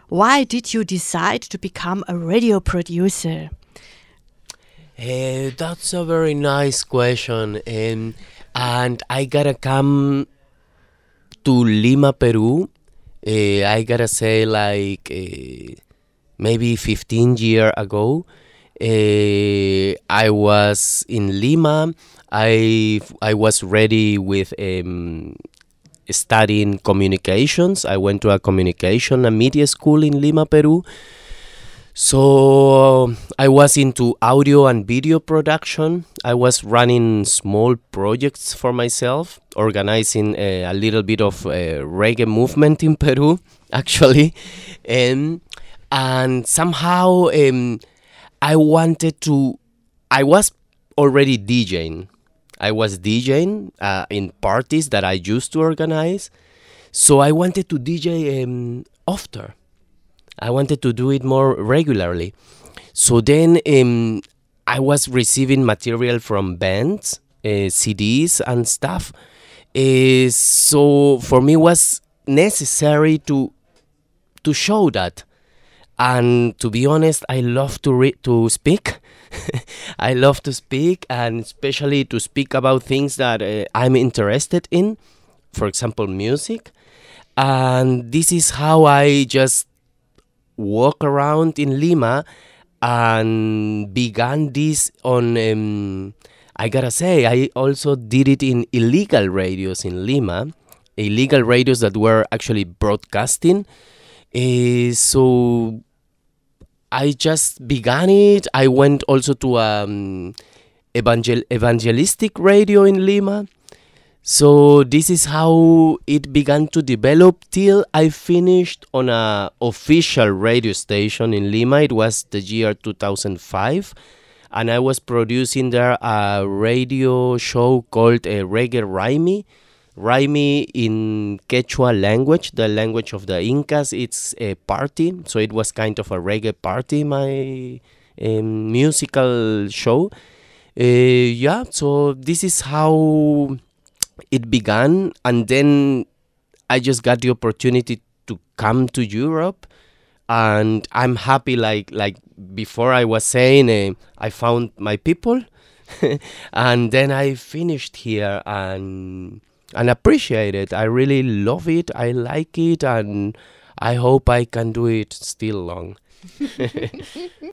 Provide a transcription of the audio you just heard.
Why did you decide to become a radio producer? That's a very nice question. And I gotta come to Lima, Peru. I gotta say, like maybe 15 years ago, I was in Lima. I was ready with studying communications. I went to a communication and media school in Lima, Peru. So I was into audio and video production. I was running small projects for myself, organizing a little bit of reggae movement in Peru, actually, and somehow I wanted to. I was already DJing. I was DJing in parties that I used to organize. So I wanted to DJ often. I wanted to do it more regularly. So then I was receiving material from bands, CDs and stuff. So for me it was necessary to show that. And to be honest, I love to speak. I love to speak, and especially to speak about things that I'm interested in. For example, music. And this is how I just walk around in Lima and began this on. I gotta say, I also did it in illegal radios in Lima, illegal radios that were actually broadcasting. So I just began it. I went also to evangelistic radio in Lima. So this is how it began to develop till I finished on a official radio station in Lima. It was the year 2005, and I was producing there a radio show called Reggae Raimi. Raimi in Quechua language, the language of the Incas. It's a party, so it was kind of a reggae party, my musical show. Yeah, so this is how it began, and then I just got the opportunity to come to Europe, and I'm happy. Like before, I was saying, I found my people, and then I finished here and appreciate it. I really love it. I like it, and I hope I can do it still long.